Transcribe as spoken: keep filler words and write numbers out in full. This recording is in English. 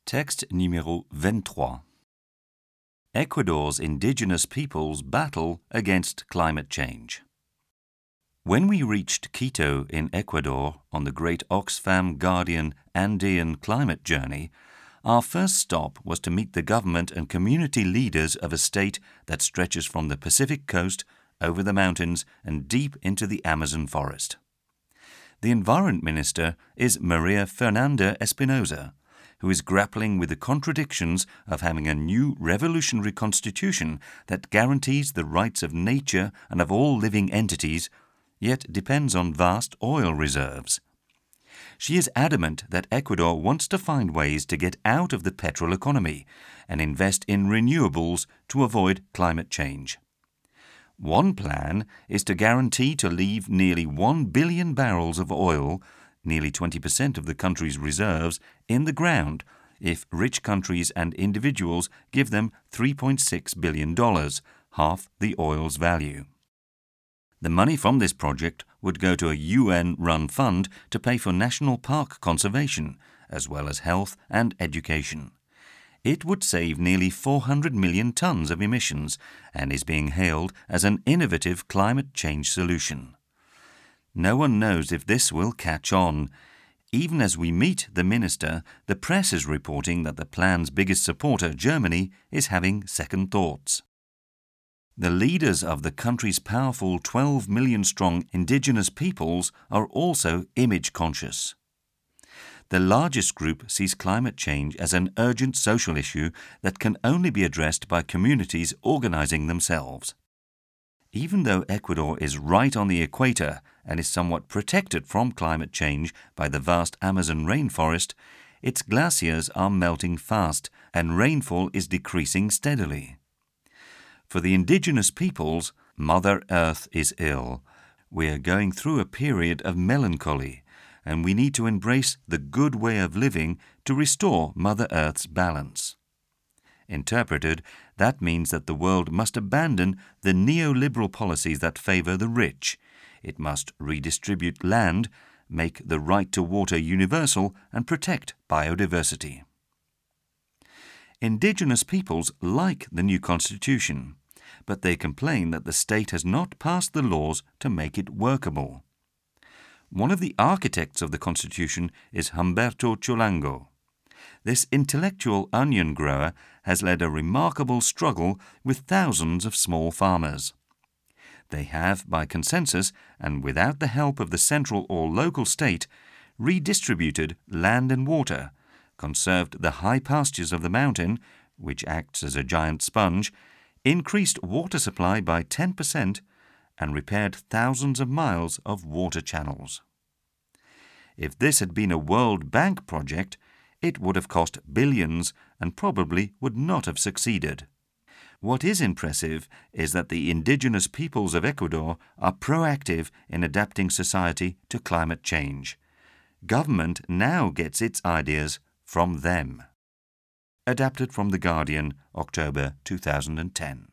Texte numéro vingt-trois. Ecuador's indigenous peoples battle against climate change. When we reached Quito in Ecuador on the great Oxfam Guardian Andean climate journey, our first stop was to meet the government and community leaders of a state that stretches from the Pacific coast over the mountains and deep into the Amazon forest. The Environment Minister is Maria Fernanda Espinosa, who is grappling with the contradictions of having a new revolutionary constitution that guarantees the rights of nature and of all living entities, yet depends on vast oil reserves. She is adamant that Ecuador wants to find ways to get out of the petrol economy and invest in renewables to avoid climate change. One plan is to guarantee to leave nearly one billion barrels of oil, nearly twenty percent of the country's reserves, in the ground if rich countries and individuals give them three point six billion dollars, half the oil's value. The money from this project would go to a U N-run fund to pay for national park conservation, as well as health and education. It would save nearly four hundred million tons of emissions and is being hailed as an innovative climate change solution. No one knows if this will catch on. Even as we meet the minister, the press is reporting that the plan's biggest supporter, Germany, is having second thoughts. The leaders of the country's powerful twelve million strong indigenous peoples are also image conscious. The largest group sees climate change as an urgent social issue that can only be addressed by communities organizing themselves. Even though Ecuador is right on the equator and is somewhat protected from climate change by the vast Amazon rainforest, its glaciers are melting fast and rainfall is decreasing steadily. For the indigenous peoples, Mother Earth is ill. We are going through a period of melancholy, and we need to embrace the good way of living to restore Mother Earth's balance. Interpreted, that means that the world must abandon the neoliberal policies that favor the rich. It must redistribute land, make the right to water universal, and protect biodiversity. Indigenous peoples like the new constitution, but they complain that the state has not passed the laws to make it workable. One of the architects of the constitution is Humberto Cholango. This intellectual onion grower has led a remarkable struggle with thousands of small farmers. They have, by consensus and without the help of the central or local state, redistributed land and water, conserved the high pastures of the mountain, which acts as a giant sponge, increased water supply by ten percent, and repaired thousands of miles of water channels. If this had been a World Bank project, it would have cost billions and probably would not have succeeded. What is impressive is that the indigenous peoples of Ecuador are proactive in adapting society to climate change. Government now gets its ideas from them. Adapted from The Guardian, October two thousand ten.